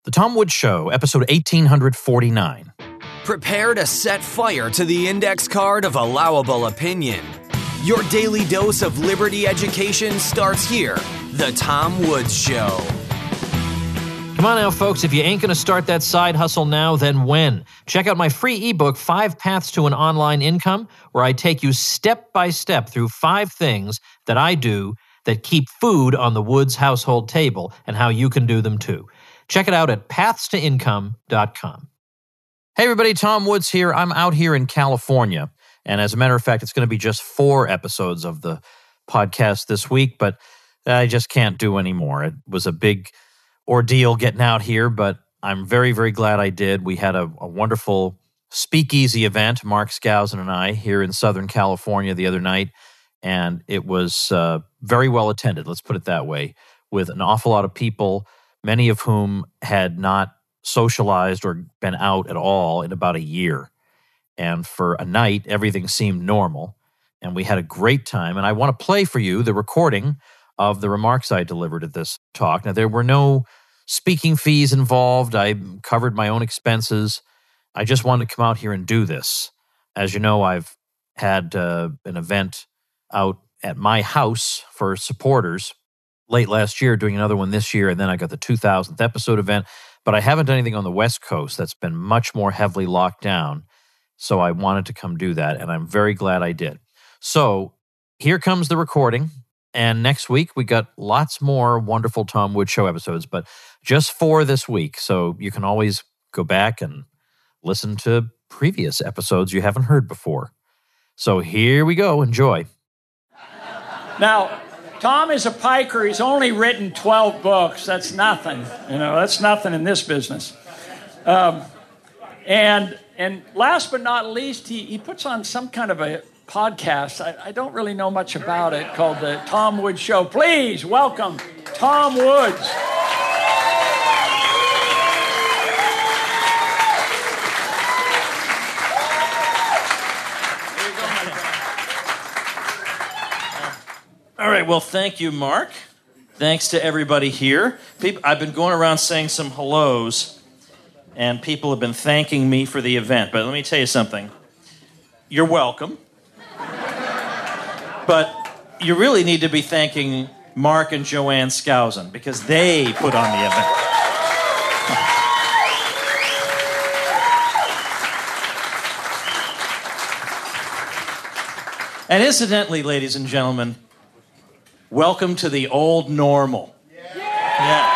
The Tom Woods Show, episode 1849. Prepare to set fire to the index card of allowable opinion. Your daily dose of liberty education starts here. The Tom Woods Show. Come on now, folks. If you ain't going to start that side hustle now, then when? Check out my free ebook, 5 Paths to an Online Income, where I take you step by step through 5 things that I do that keep food on the Woods household table and how you can do them too. Check it out at pathstoincome.com. Hey everybody, Tom Woods here. I'm out here in California, and as a matter of fact, it's going to be just 4 episodes of the podcast this week, but I just can't do any more. It was a big ordeal getting out here, but I'm very, very glad I did. We had a wonderful speakeasy event, Mark Skousen and I, here in Southern California the other night, and it was very well attended, let's put it that way, with an awful lot of people, many of whom had not socialized or been out at all in about a year. And for a night, everything seemed normal, and we had a great time. And I want to play for you the recording of the remarks I delivered at this talk. Now, there were no speaking fees involved. I covered my own expenses. I just wanted to come out here and do this. As you know, I've had an event out at my house for supporters late last year, doing another one this year, and then I got the 2000th episode event. But I haven't done anything on the West Coast that's been much more heavily locked down. So I wanted to come do that, and I'm very glad I did. So here comes the recording. And next week, we got lots more wonderful Tom Woods Show episodes, but just 4 this week. So you can always go back and listen to previous episodes you haven't heard before. So here we go. Enjoy. Now, Tom is a piker. He's only written 12 books. That's nothing. That's nothing in this business. And last but not least, he puts on some kind of a podcast. I don't really know much about it, called the Tom Woods Show. Please welcome Tom Woods. All right, well, thank you, Mark. Thanks to everybody here. I've been going around saying some hellos, and people have been thanking me for the event. But let me tell you something. You're welcome. But you really need to be thanking Mark and Joanne Skousen, because they put on the event. And incidentally, ladies and gentlemen, welcome to the old normal. Yeah.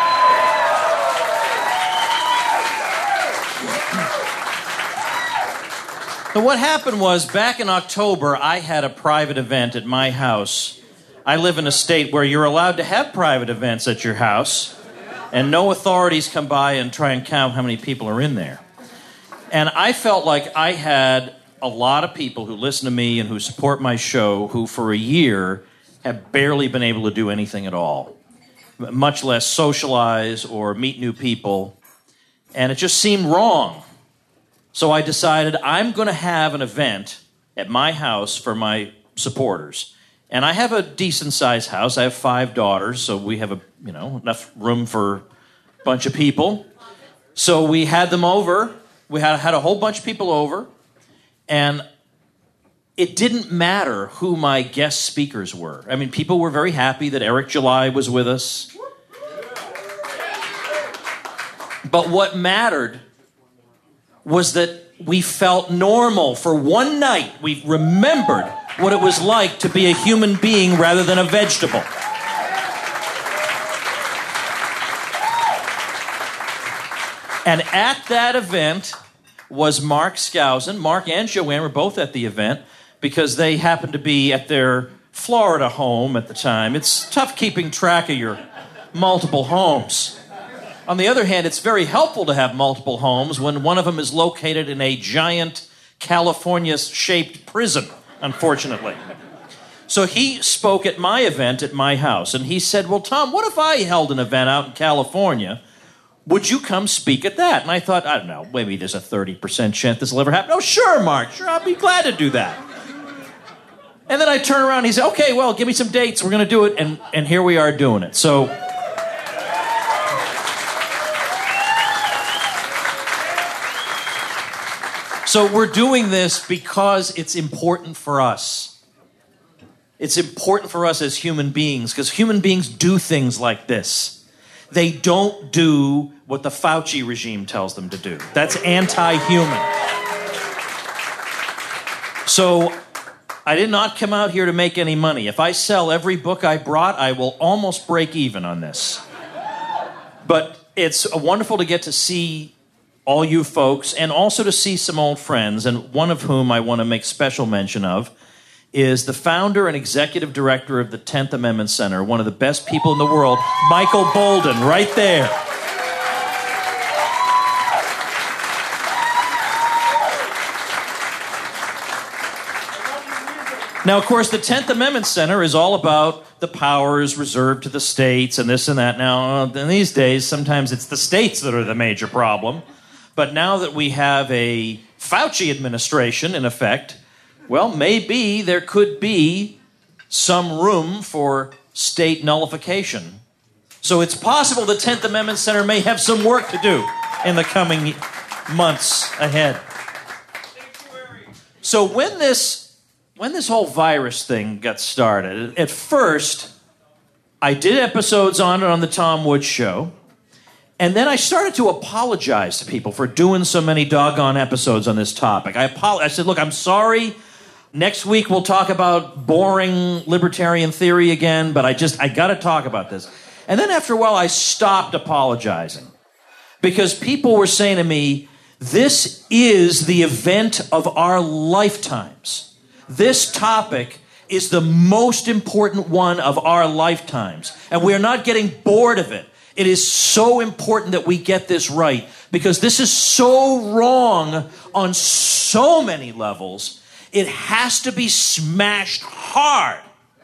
So what happened was, back in October, I had a private event at my house. I live in a state where you're allowed to have private events at your house, and no authorities come by and try and count how many people are in there. And I felt like I had a lot of people who listen to me and who support my show who, for a year, have barely been able to do anything at all, much less socialize or meet new people. And it just seemed wrong. So I decided I'm going to have an event at my house for my supporters. And I have a decent-sized house. I have 5 daughters, so we have enough room for a bunch of people. So we had them over. We had a whole bunch of people over. And it didn't matter who my guest speakers were. I mean, people were very happy that Eric July was with us. But what mattered was that we felt normal for one night. We remembered what it was like to be a human being rather than a vegetable. And at that event was Mark Skousen. Mark and Joanne were both at the event because they happened to be at their Florida home at the time. It's tough keeping track of your multiple homes. On the other hand, it's very helpful to have multiple homes when one of them is located in a giant California-shaped prison, unfortunately. So he spoke at my event at my house, and he said, well, Tom, what if I held an event out in California? Would you come speak at that? And I thought, I don't know, maybe there's a 30% chance this will ever happen. Oh, sure, Mark, sure, I'll be glad to do that. And then I turn around and he said, okay, well, give me some dates. We're going to do it. And here we are doing it. So So we're doing this because it's important for us. It's important for us as human beings, because human beings do things like this. They don't do what the Fauci regime tells them to do. That's anti-human. So I did not come out here to make any money. If I sell every book I brought, I will almost break even on this. But it's wonderful to get to see all you folks and also to see some old friends, and one of whom I want to make special mention of is the founder and executive director of the 10th Amendment Center, one of the best people in the world, Michael Boldin, right there. Now, of course, the 10th Amendment Center is all about the powers reserved to the states and this and that. Now, in these days, sometimes it's the states that are the major problem. But now that we have a Fauci administration, in effect, well, maybe there could be some room for state nullification. So it's possible the 10th Amendment Center may have some work to do in the coming months ahead. So when this whole virus thing got started, at first, I did episodes on it on the Tom Woods Show, and then I started to apologize to people for doing so many doggone episodes on this topic. I said, look, I'm sorry. Next week we'll talk about boring libertarian theory again, but I got to talk about this. And then after a while, I stopped apologizing because people were saying to me, this is the event of our lifetimes. This topic is the most important one of our lifetimes, and we are not getting bored of it. It is so important that we get this right, because this is so wrong on so many levels. It has to be smashed hard.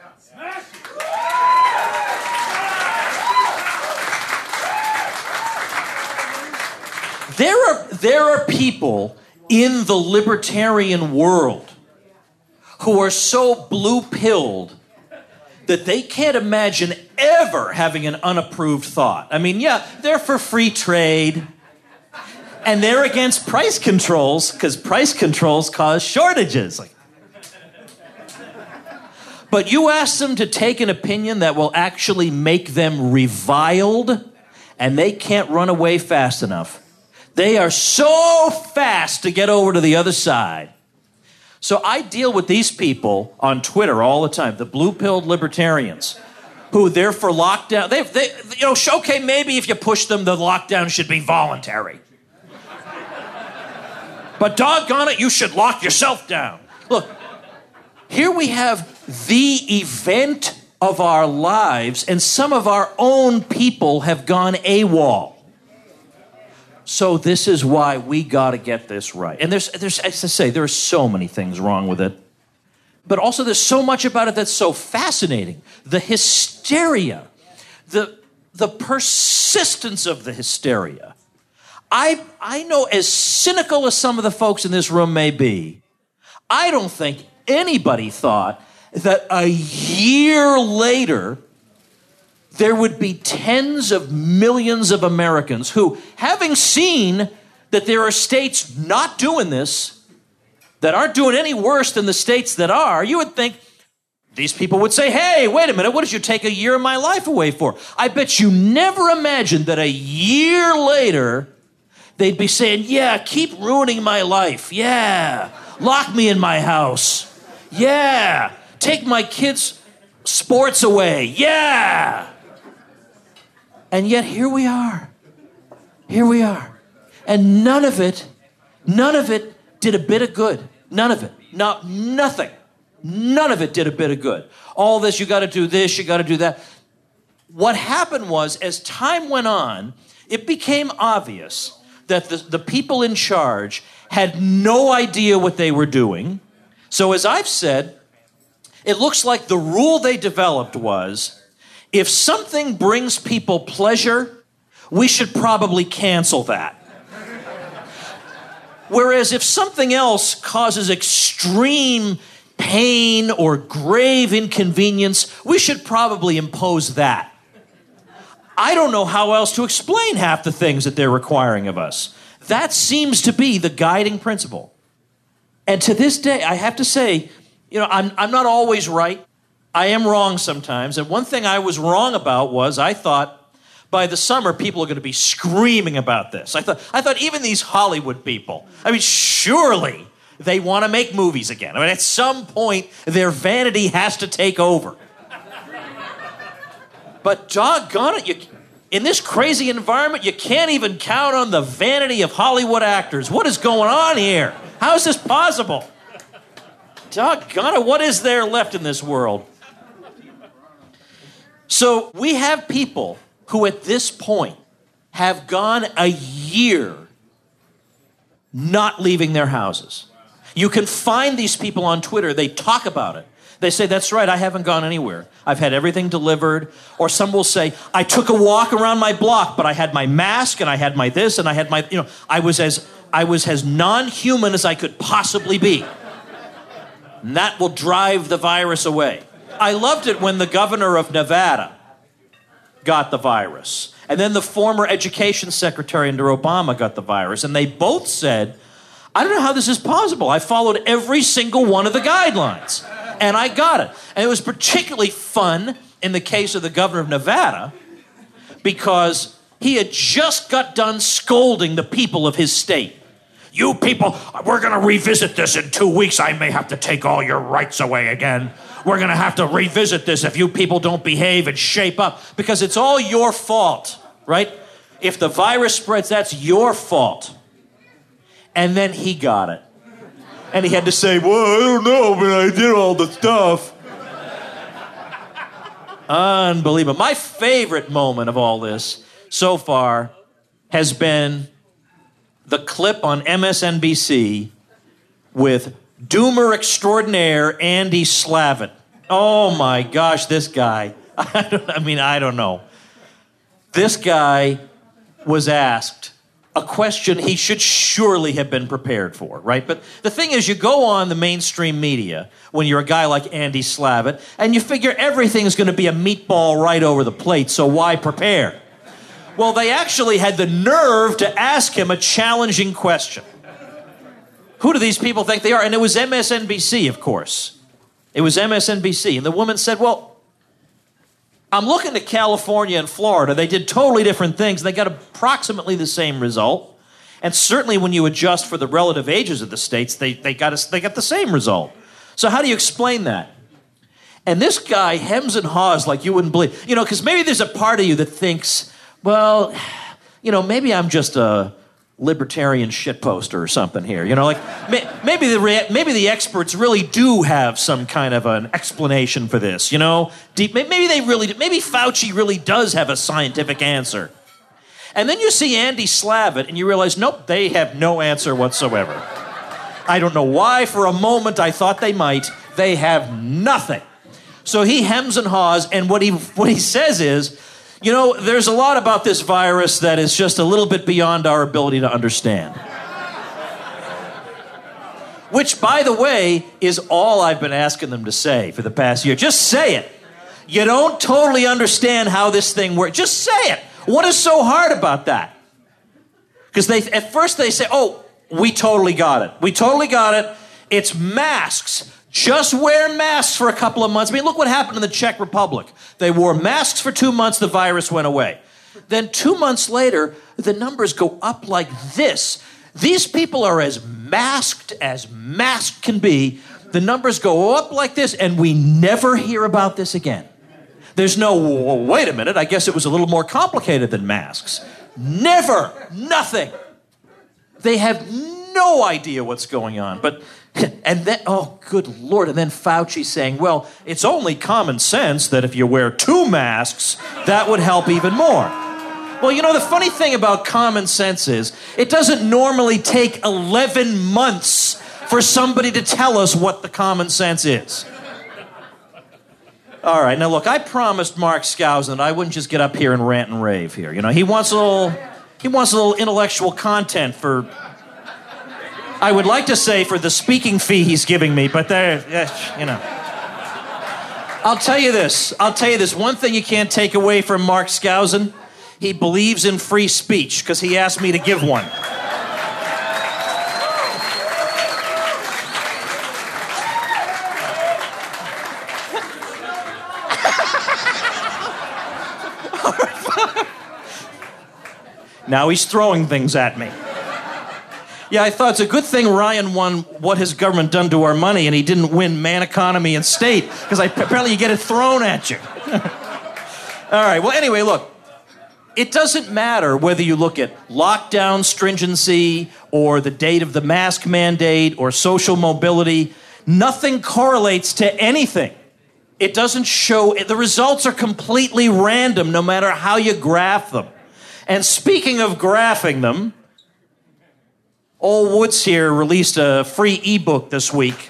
There are people in the libertarian world who are so blue-pilled that they can't imagine ever having an unapproved thought. I mean, yeah, they're for free trade, and they're against price controls because price controls cause shortages. But you ask them to take an opinion that will actually make them reviled, and they can't run away fast enough. They are so fast to get over to the other side. So I deal with these people on Twitter all the time, the blue-pilled libertarians, who they're for lockdown. Okay, maybe if you push them, the lockdown should be voluntary. But doggone it, you should lock yourself down. Look, here we have the event of our lives, and some of our own people have gone AWOL. So this is why we got to get this right. And there's, as I say, there are so many things wrong with it. But also there's so much about it that's so fascinating. The hysteria, the persistence of the hysteria. I know, as cynical as some of the folks in this room may be, I don't think anybody thought that a year later there would be tens of millions of Americans who, having seen that there are states not doing this, that aren't doing any worse than the states that are, you would think these people would say, hey, wait a minute, what did you take a year of my life away for? I bet you never imagined that a year later they'd be saying, yeah, keep ruining my life. Yeah, lock me in my house. Yeah, take my kids' sports away. Yeah. And yet here we are. Here we are. And none of it did a bit of good. None of it. Nothing. None of it did a bit of good. All this, you got to do this, you got to do that. What happened was, as time went on, it became obvious that the people in charge had no idea what they were doing. So as I've said, it looks like the rule they developed was, if something brings people pleasure, we should probably cancel that. Whereas if something else causes extreme pain or grave inconvenience, we should probably impose that. I don't know how else to explain half the things that they're requiring of us. That seems to be the guiding principle. And to this day, I have to say, I'm not always right. I am wrong sometimes. And one thing I was wrong about was I thought by the summer people are going to be screaming about this. I thought even these Hollywood people, surely they want to make movies again. At some point, their vanity has to take over. But doggone it, in this crazy environment, you can't even count on the vanity of Hollywood actors. What is going on here? How is this possible? Doggone it, what is there left in this world? So we have people who at this point have gone a year not leaving their houses. You can find these people on Twitter. They talk about it. They say, that's right, I haven't gone anywhere. I've had everything delivered. Or some will say, I took a walk around my block, but I had my mask and I had my this and I had my, I was as non-human as I could possibly be. And that will drive the virus away. I loved it when the governor of Nevada got the virus. And then the former education secretary under Obama got the virus. And they both said, I don't know how this is possible. I followed every single one of the guidelines. And I got it. And it was particularly fun in the case of the governor of Nevada because he had just got done scolding the people of his state. You people, we're going to revisit this in 2 weeks. I may have to take all your rights away again. We're going to have to revisit this if you people don't behave and shape up because it's all your fault, right? If the virus spreads, that's your fault. And then he got it. And he had to say, well, I don't know, but I did all the stuff. Unbelievable. My favorite moment of all this so far has been the clip on MSNBC with doomer extraordinaire Andy Slavitt. Oh my gosh, this guy. I don't know. This guy was asked a question he should surely have been prepared for, right? But the thing is, you go on the mainstream media when you're a guy like Andy Slavitt, and you figure everything's going to be a meatball right over the plate, so why prepare? Well, they actually had the nerve to ask him a challenging question. Who do these people think they are? And it was MSNBC, of course. It was MSNBC. And the woman said, well, I'm looking at California and Florida. They did totally different things. They got approximately the same result. And certainly when you adjust for the relative ages of the states, they got the same result. So how do you explain that? And this guy hems and haws like you wouldn't believe. Because maybe there's a part of you that thinks, well, maybe I'm just a libertarian shitposter or something here. Maybe the experts really do have some kind of an explanation for this. Maybe they really do. Maybe Fauci really does have a scientific answer. And then you see Andy Slavitt and you realize, nope, they have no answer whatsoever. I don't know why. For a moment I thought they might. They have nothing. So he hems and haws, and what he says is, there's a lot about this virus that is just a little bit beyond our ability to understand. Which, by the way, is all I've been asking them to say for the past year. Just say it. You don't totally understand how this thing works. Just say it. What is so hard about that? Because at first they say, oh, we totally got it. We totally got it. It's masks. Just wear masks for a couple of months. Look what happened in the Czech Republic. They wore masks for 2 months, the virus went away. Then 2 months later, the numbers go up like this. These people are as masked can be. The numbers go up like this, and we never hear about this again. There's no, wait a minute, I guess it was a little more complicated than masks. Never, nothing. They have no idea what's going on. And then, oh, good Lord. And then Fauci saying, well, it's only common sense that if you wear 2 masks, that would help even more. Well, the funny thing about common sense is it doesn't normally take 11 months for somebody to tell us what the common sense is. All right, now look, I promised Mark Skousen that I wouldn't just get up here and rant and rave here. He wants a little intellectual content for, I would like to say for the speaking fee he's giving me, but I'll tell you this. One thing you can't take away from Mark Skousen, he believes in free speech because he asked me to give one. Now he's throwing things at me. Yeah, I thought it's a good thing Ryan won What Has Government Done to Our Money and he didn't win Man, Economy, and State, because apparently you get it thrown at you. All right, well, anyway, look. It doesn't matter whether you look at lockdown stringency or the date of the mask mandate or social mobility. Nothing correlates to anything. It doesn't show, the results are completely random no matter how you graph them. And speaking of graphing them, Old Woods here released a free ebook this week.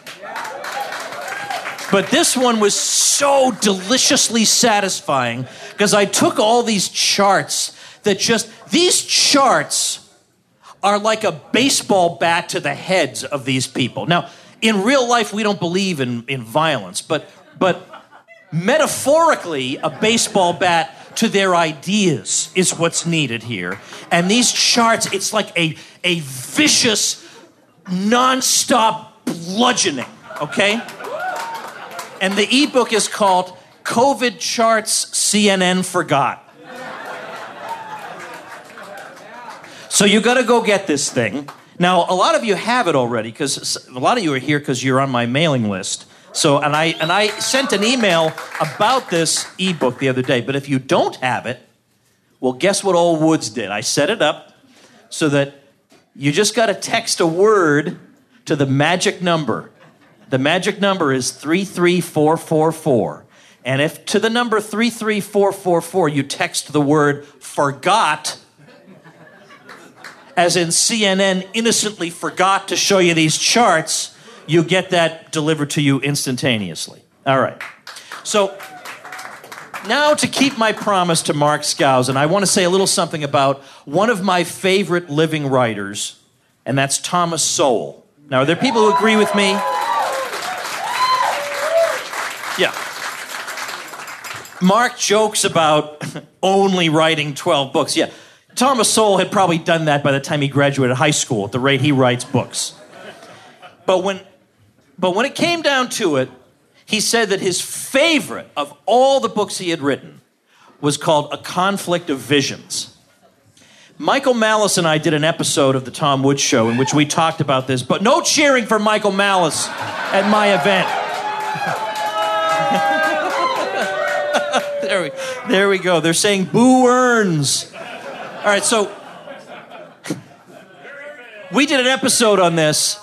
But this one was so deliciously satisfying because I took all these charts these charts are like a baseball bat to the heads of these people. Now, in real life, we don't believe in violence, but metaphorically, a baseball bat to their ideas is what's needed here. And these charts, it's like a vicious, nonstop bludgeoning, okay? And the ebook is called COVID Charts CNN Forgot. So you got to go get this thing. Now, a lot of you have it already, because a lot of you are here because you're on my mailing list. So, and I sent an email about this ebook the other day. But if you don't have it, well, guess what Old Woods did? I set it up so that you just got to text a word to the magic number. The magic number is 33444. And if to the number 33444 you text the word forgot, as in CNN innocently forgot to show you these charts, you get that delivered to you instantaneously. All right. So now to keep my promise to Mark Skousen, I want to say a little something about one of my favorite living writers, and that's Thomas Sowell. Now, are there people who agree with me? Yeah. Mark jokes about only writing 12 books. Yeah. Thomas Sowell had probably done that by the time he graduated high school at the rate he writes books. But when it came down to it, he said that his favorite of all the books he had written was called A Conflict of Visions. Michael Malice and I did an episode of the Tom Woods Show in which we talked about this, but no cheering for Michael Malice at my event. There we go. They're saying boo earns. All right, so we did an episode on this,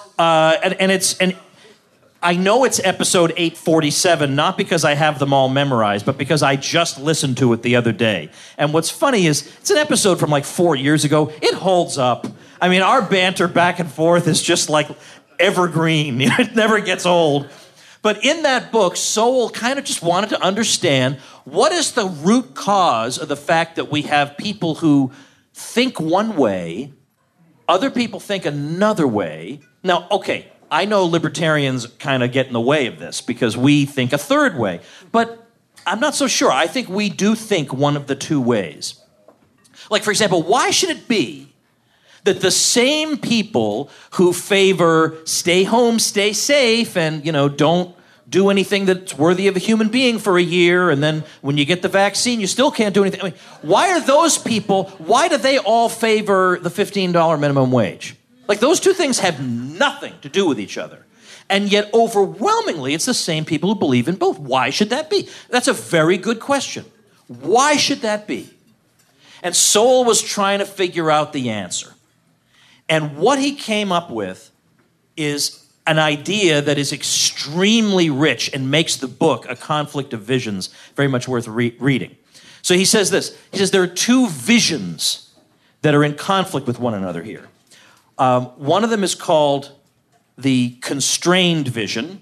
and I know it's episode 847, not because I have them all memorized, but because I just listened to it the other day. And what's funny is it's an episode from like 4 years ago. It holds up. I mean, our banter back and forth is just like evergreen. It never gets old. But in that book, Sowell kind of just wanted to understand what is the root cause of the fact that we have people who think one way, other people think another way. Now, okay, I know libertarians kind of get in the way of this because we think a third way, but I'm not so sure. I think we do think one of the two ways. Like, for example, why should it be that the same people who favor stay home, stay safe, and, don't do anything that's worthy of a human being for a year, and then when you get the vaccine, you still can't do anything. I mean, why are those people, why do they all favor the $15 minimum wage? Like, those two things have nothing to do with each other. And yet, overwhelmingly, it's the same people who believe in both. Why should that be? That's a very good question. Why should that be? And Sowell was trying to figure out the answer. And what he came up with is an idea that is extremely rich and makes the book, A Conflict of Visions, very much worth reading. So he says this. He says there are two visions that are in conflict with one another here. One of them is called the constrained vision,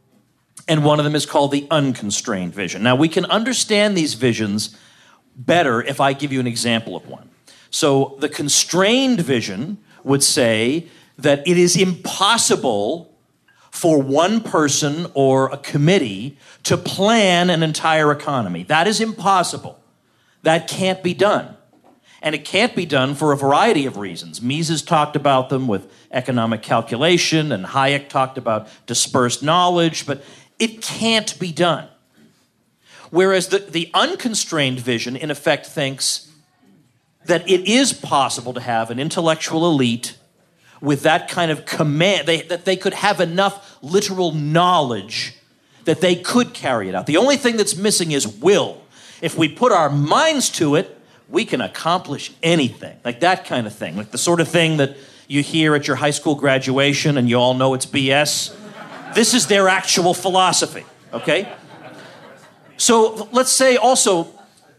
and one of them is called the unconstrained vision. Now, we can understand these visions better if I give you an example of one. So the constrained vision would say that it is impossible for one person or a committee to plan an entire economy. That is impossible. That can't be done. And it can't be done for a variety of reasons. Mises talked about them with economic calculation, and Hayek talked about dispersed knowledge, but it can't be done. Whereas the unconstrained vision, in effect, thinks that it is possible to have an intellectual elite with that kind of command, that they could have enough literal knowledge that they could carry it out. The only thing that's missing is will. If we put our minds to it, we can accomplish anything. Like that kind of thing. Like the sort of thing that you hear at your high school graduation and you all know it's BS. This is their actual philosophy, okay? So let's say also,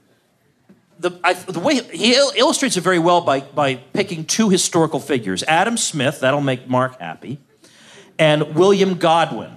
the way he illustrates it very well by picking two historical figures, Adam Smith, that'll make Mark happy, and William Godwin.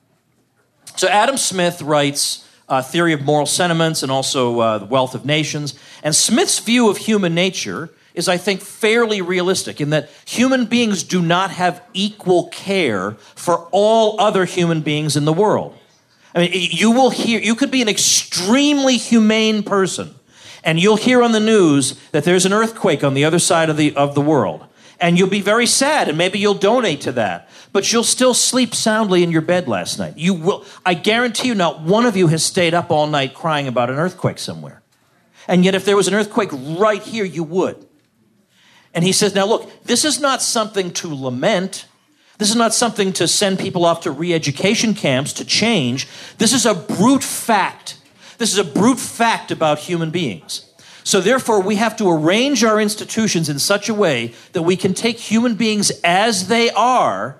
So Adam Smith writes Theory of Moral Sentiments and also The Wealth of Nations, and Smith's view of human nature is, I think, fairly realistic in that human beings do not have equal care for all other human beings in the world. I mean, you could be an extremely humane person, and you'll hear on the news that there's an earthquake on the other side of the world. And you'll be very sad, and maybe you'll donate to that. But you'll still sleep soundly in your bed last night. You will. I guarantee you not one of you has stayed up all night crying about an earthquake somewhere. And yet if there was an earthquake right here, you would. And he says, now look, this is not something to lament. This is not something to send people off to re-education camps to change. This is a brute fact. This is a brute fact about human beings. So therefore, we have to arrange our institutions in such a way that we can take human beings as they are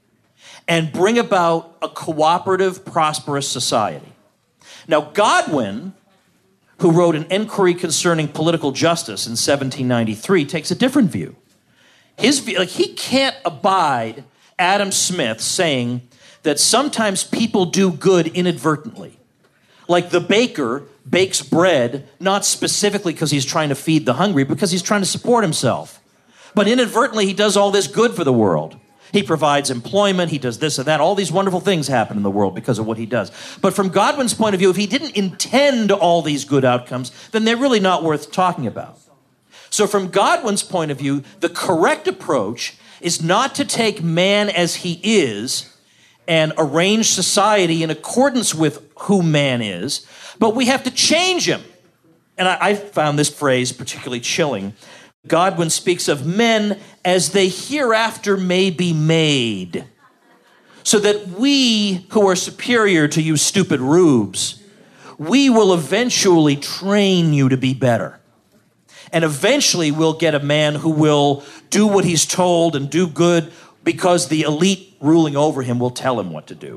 and bring about a cooperative, prosperous society. Now, Godwin, who wrote an Inquiry Concerning Political Justice in 1793, takes a different view. His view, he can't abide Adam Smith saying that sometimes people do good inadvertently. Like the baker bakes bread, not specifically because he's trying to feed the hungry, because he's trying to support himself. But inadvertently, he does all this good for the world. He provides employment, he does this and that. All these wonderful things happen in the world because of what he does. But from Godwin's point of view, if he didn't intend all these good outcomes, then they're really not worth talking about. So from Godwin's point of view, the correct approach is not to take man as he is and arrange society in accordance with who man is, but we have to change him. And I found this phrase particularly chilling. Godwin speaks of men as they hereafter may be made, so that we who are superior to you stupid rubes, we will eventually train you to be better. And eventually we'll get a man who will do what he's told and do good because the elite ruling over him will tell him what to do.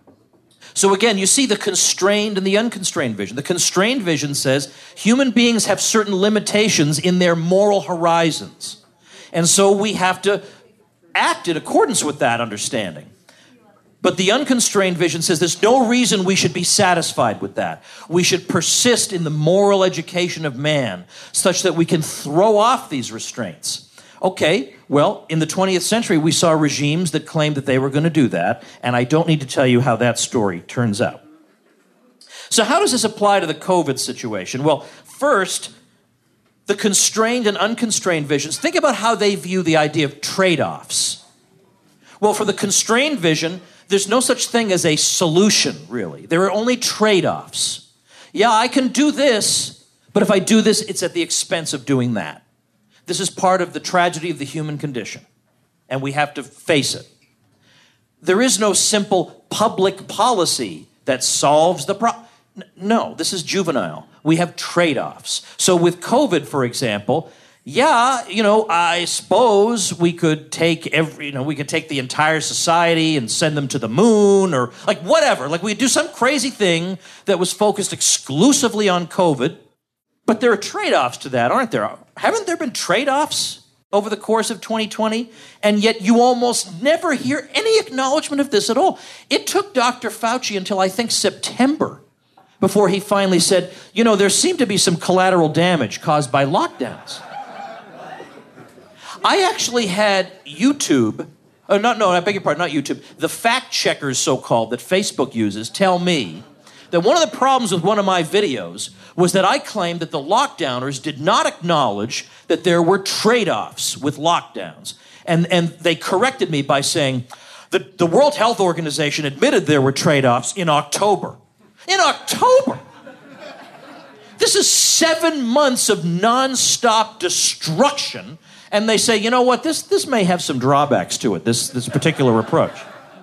So again, you see the constrained and the unconstrained vision. The constrained vision says human beings have certain limitations in their moral horizons. And so we have to act in accordance with that understanding. But the unconstrained vision says there's no reason we should be satisfied with that. We should persist in the moral education of man such that we can throw off these restraints. Okay, well, in the 20th century, we saw regimes that claimed that they were going to do that, and I don't need to tell you how that story turns out. So how does this apply to the COVID situation? Well, first, the constrained and unconstrained visions, think about how they view the idea of trade-offs. Well, for the constrained vision, there's no such thing as a solution, really. There are only trade-offs. Yeah, I can do this, but if I do this, it's at the expense of doing that. This is part of the tragedy of the human condition, and we have to face it. There is no simple public policy that solves the problem. No, this is juvenile. We have trade-offs. So with COVID, for example, yeah, I suppose we could take the entire society and send them to the moon or like whatever. Like we do some crazy thing that was focused exclusively on COVID. But there are trade-offs to that, aren't there? Haven't there been trade-offs over the course of 2020? And yet you almost never hear any acknowledgement of this at all. It took Dr. Fauci until I think September before he finally said, there seemed to be some collateral damage caused by lockdowns. I actually had YouTube, I beg your pardon, not YouTube, the fact checkers, so-called, that Facebook uses, tell me that one of the problems with one of my videos was that I claimed that the lockdowners did not acknowledge that there were trade-offs with lockdowns. And they corrected me by saying the World Health Organization admitted there were trade-offs in October. In October! This is 7 months of nonstop destruction. And they say, you know what, this may have some drawbacks to it, this particular approach.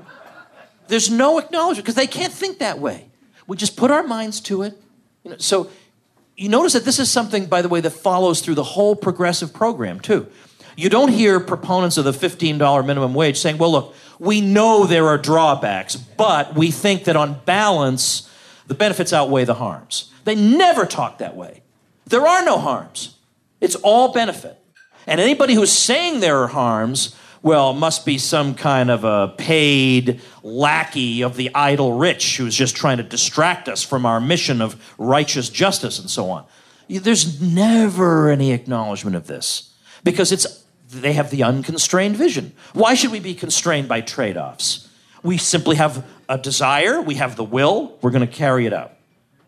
There's no acknowledgement, because they can't think that way. We just put our minds to it. So you notice that this is something, by the way, that follows through the whole progressive program, too. You don't hear proponents of the $15 minimum wage saying, well, look, we know there are drawbacks, but we think that on balance, the benefits outweigh the harms. They never talk that way. There are no harms. It's all benefit. And anybody who's saying there are harms, well, must be some kind of a paid lackey of the idle rich who's just trying to distract us from our mission of righteous justice and so on. There's never any acknowledgement of this because they have the unconstrained vision. Why should we be constrained by trade-offs? We simply have a desire, we have the will, we're going to carry it out.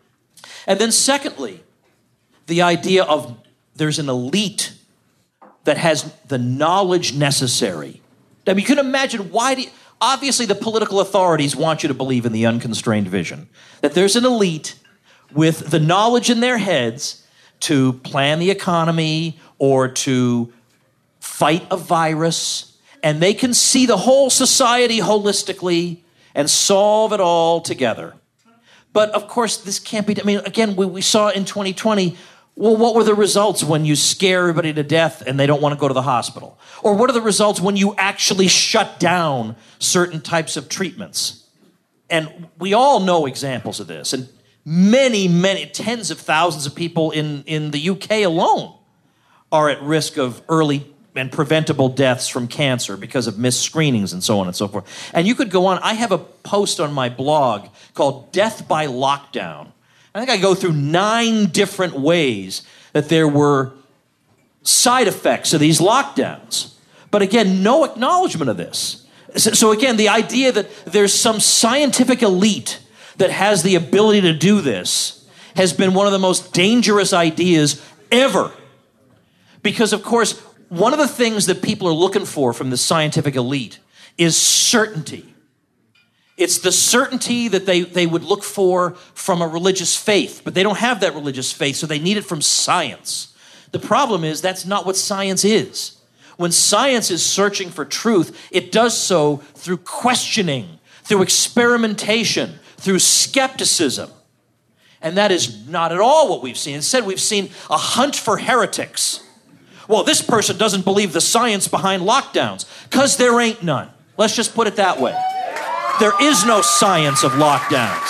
And then secondly, the idea of there's an elite that has the knowledge necessary. I mean, you can imagine obviously the political authorities want you to believe in the unconstrained vision, that there's an elite with the knowledge in their heads to plan the economy or to fight a virus, and they can see the whole society holistically and solve it all together. But of course, this can't be, I mean, again, we saw in 2020, well, what were the results when you scare everybody to death and they don't want to go to the hospital? Or what are the results when you actually shut down certain types of treatments? And we all know examples of this. And many, tens of thousands of people in the UK alone are at risk of early and preventable deaths from cancer because of missed screenings and so on and so forth. And you could go on. I have a post on my blog called Death by Lockdown. I think I go through 9 different ways that there were side effects of these lockdowns. But again, no acknowledgement of this. So again, the idea that there's some scientific elite that has the ability to do this has been one of the most dangerous ideas ever. Because, of course, one of the things that people are looking for from the scientific elite is certainty. It's the certainty that they would look for from a religious faith, but they don't have that religious faith, so they need it from science. The problem is that's not what science is. When science is searching for truth, it does so through questioning, through experimentation, through skepticism. And that is not at all what we've seen. Instead, we've seen a hunt for heretics. Well, this person doesn't believe the science behind lockdowns, because there ain't none. Let's just put it that way. There is no science of lockdowns.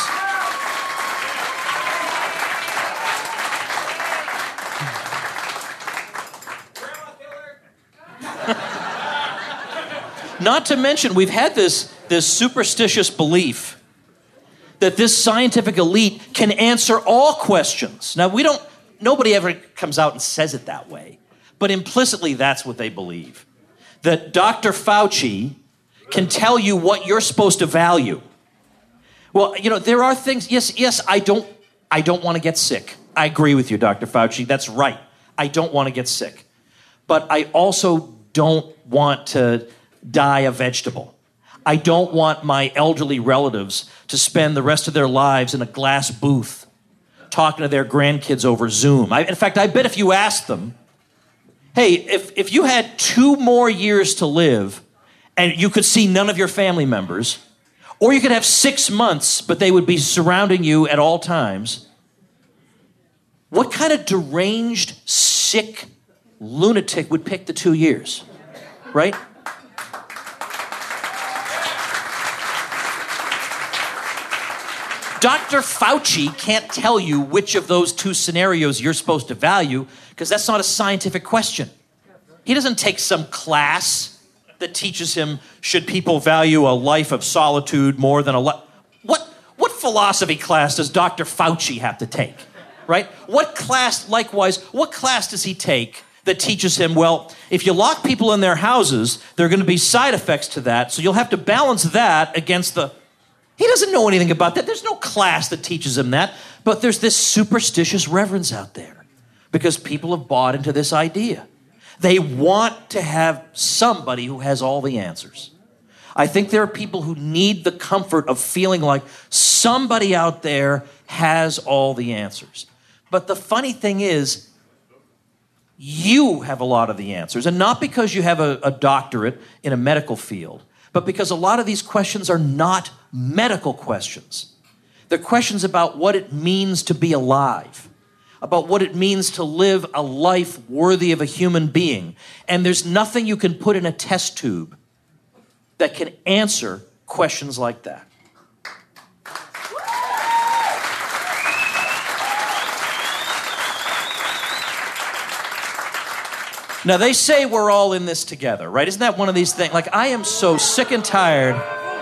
Not to mention, we've had this superstitious belief that this scientific elite can answer all questions. Now, nobody ever comes out and says it that way, but implicitly that's what they believe. That Dr. Fauci can tell you what you're supposed to value. Well, there are things, yes, I don't want to get sick. I agree with you, Dr. Fauci, that's right. I don't want to get sick. But I also don't want to die a vegetable. I don't want my elderly relatives to spend the rest of their lives in a glass booth talking to their grandkids over Zoom. In fact, I bet if you asked them, hey, if you had 2 more years to live and you could see none of your family members, or you could have 6 months, but they would be surrounding you at all times, what kind of deranged, sick lunatic would pick the 2 years, right? Dr. Fauci can't tell you which of those 2 scenarios you're supposed to value because that's not a scientific question. He doesn't take some class that teaches him should people value a life of solitude more than a life. What philosophy class does Dr. Fauci have to take, right? What class does he take that teaches him, well, if you lock people in their houses, there are going to be side effects to that, so you'll have to balance that against the... He doesn't know anything about that. There's no class that teaches him that. But there's this superstitious reverence out there because people have bought into this idea. They want to have somebody who has all the answers. I think there are people who need the comfort of feeling like somebody out there has all the answers. But the funny thing is, you have a lot of the answers. And not because you have a doctorate in a medical field, but because a lot of these questions are not medical questions. They're questions about what it means to be alive, about what it means to live a life worthy of a human being. And there's nothing you can put in a test tube that can answer questions like that. Now, they say we're all in this together, right? Isn't that one of these things? Like, I am so sick and tired.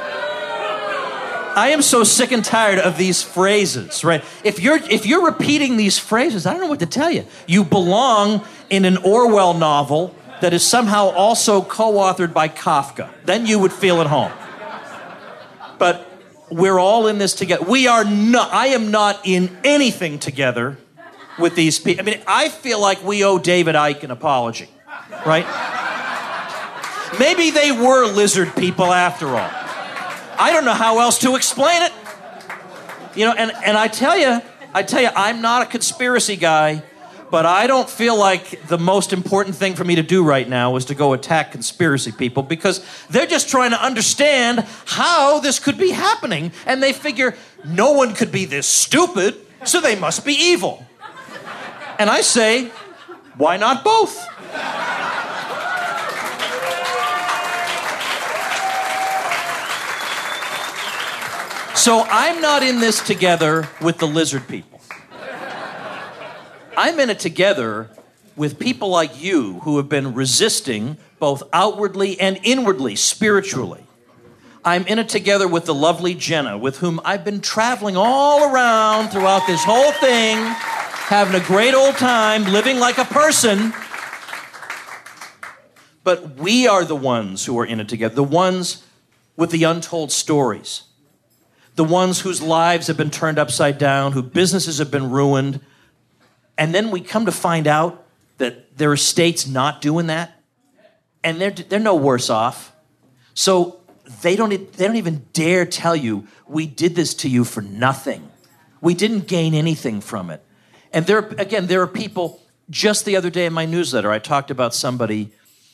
I am so sick and tired of these phrases, right? If you're repeating these phrases, I don't know what to tell you. You belong in an Orwell novel that is somehow also co-authored by Kafka. Then you would feel at home. But we're all in this together. I am not in anything together with these people. I mean, I feel like we owe David Icke an apology, right? Maybe they were lizard people after all. I don't know how else to explain it. You know, and I tell you, I'm not a conspiracy guy, but I don't feel like the most important thing for me to do right now is to go attack conspiracy people, because they're just trying to understand how this could be happening, and they figure no one could be this stupid, so they must be evil. And I say, why not both? So I'm not in this together with the lizard people. I'm in it together with people like you who have been resisting both outwardly and inwardly, spiritually. I'm in it together with the lovely Jenna, with whom I've been traveling all around throughout this whole thing, having a great old time, living like a person. But we are the ones who are in it together, the ones with the untold stories, the ones whose lives have been turned upside down, whose businesses have been ruined. And then we come to find out that there are states not doing that, and they're no worse off. So they don't even dare tell you, we did this to you for nothing. We didn't gain anything from it. And there are people, just the other day in my newsletter, I talked about somebody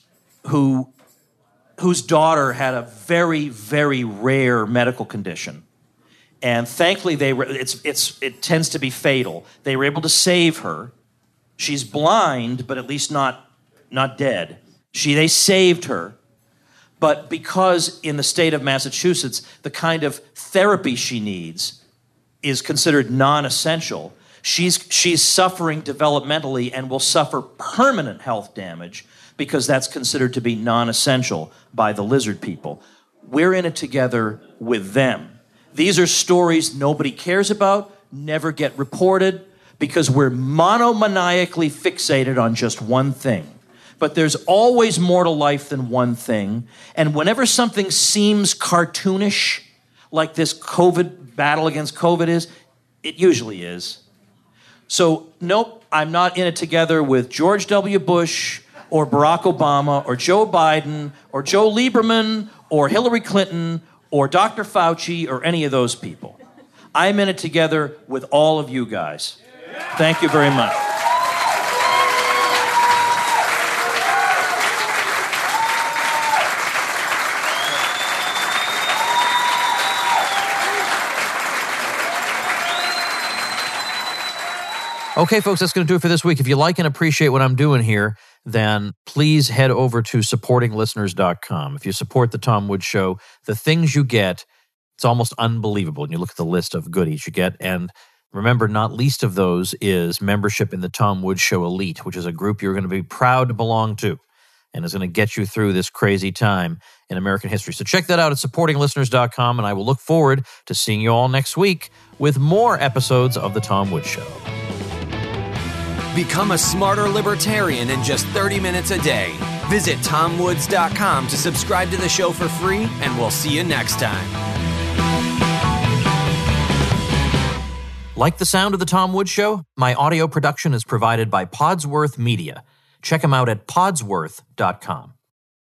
whose daughter had a very, very rare medical condition. And thankfully, it tends to be fatal. They were able to save her. She's blind, but at least not dead. They saved her. But because in the state of Massachusetts, the kind of therapy she needs is considered non-essential, she's suffering developmentally and will suffer permanent health damage because that's considered to be non-essential by the lizard people. We're in it together with them. These are stories nobody cares about, never get reported, because we're monomaniacally fixated on just one thing. But there's always more to life than one thing. And whenever something seems cartoonish, like this COVID battle against COVID is, it usually is. So, nope, I'm not in it together with George W. Bush or Barack Obama or Joe Biden or Joe Lieberman or Hillary Clinton or Dr. Fauci or any of those people. I'm in it together with all of you guys. Thank you very much. Okay, folks, that's going to do it for this week. If you like and appreciate what I'm doing here, then please head over to supportinglisteners.com. If you support The Tom Woods Show, the things you get, it's almost unbelievable. And you look at the list of goodies you get. And remember, not least of those is membership in the Tom Woods Show Elite, which is a group you're going to be proud to belong to and is going to get you through this crazy time in American history. So check that out at supportinglisteners.com, and I will look forward to seeing you all next week with more episodes of The Tom Woods Show. Become a smarter libertarian in just 30 minutes a day. Visit TomWoods.com to subscribe to the show for free, and we'll see you next time. Like the sound of The Tom Woods Show? My audio production is provided by Podsworth Media. Check them out at podsworth.com.